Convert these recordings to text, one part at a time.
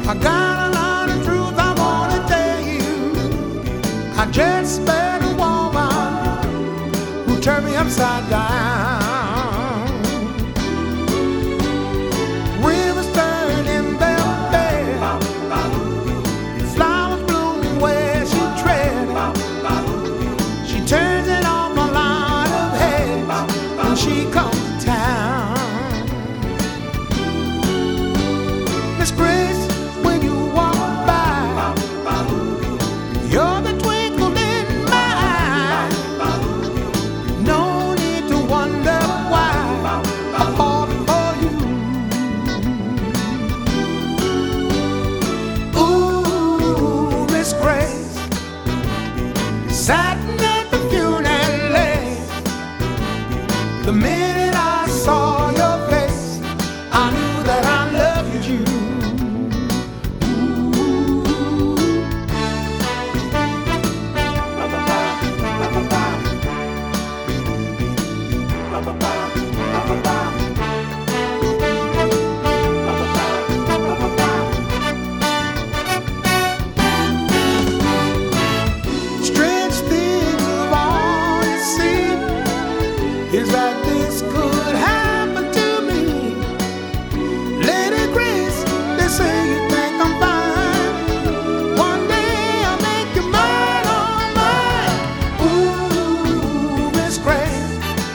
I got a lot of truth I wanna tell you. I just met a woman who turned me upside down. Rivers turn in their bed, flowers bloom where she tread. She turns it off a line of heads when she comes to town. Miss Grace, when you walk by, you're the twinkle in my eye. No need to wonder why I fall for you. Ooh, Miss Grace, satin at the funeral. The minute I saw your face, I knew that I loved you. Strange thing of all you see is that this could happen to me. Lady Grace, they say you think I'm fine. One day I'll make you mine, oh mine. Ooh, Miss Grace,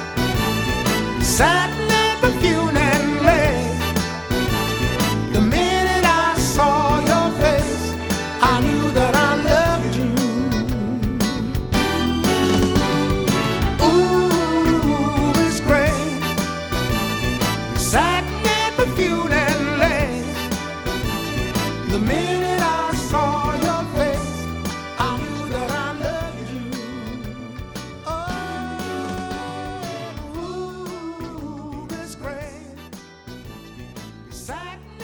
satin at the funeral. The minute I saw your face, I knew that I loved you. Ooh, Miss Grace, satin at the funeral. The minute I saw your face, I knew that I loved you. Oh, ooh, Miss Grace, satin